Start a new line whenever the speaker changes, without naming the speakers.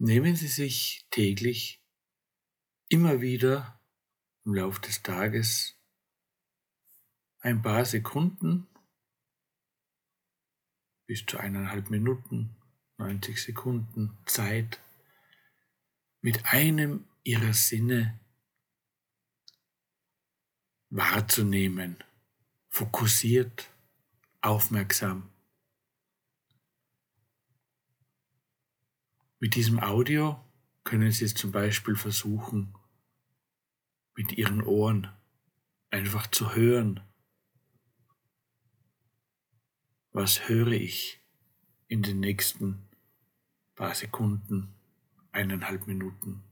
Nehmen Sie sich täglich immer wieder im Laufe des Tages ein paar Sekunden bis zu 1,5 Minuten, 90 Sekunden Zeit, mit einem Ihrer Sinne wahrzunehmen, fokussiert, aufmerksam. Mit diesem Audio können Sie es zum Beispiel versuchen, mit Ihren Ohren einfach zu hören. Was höre ich in den nächsten paar Sekunden, 1,5 Minuten?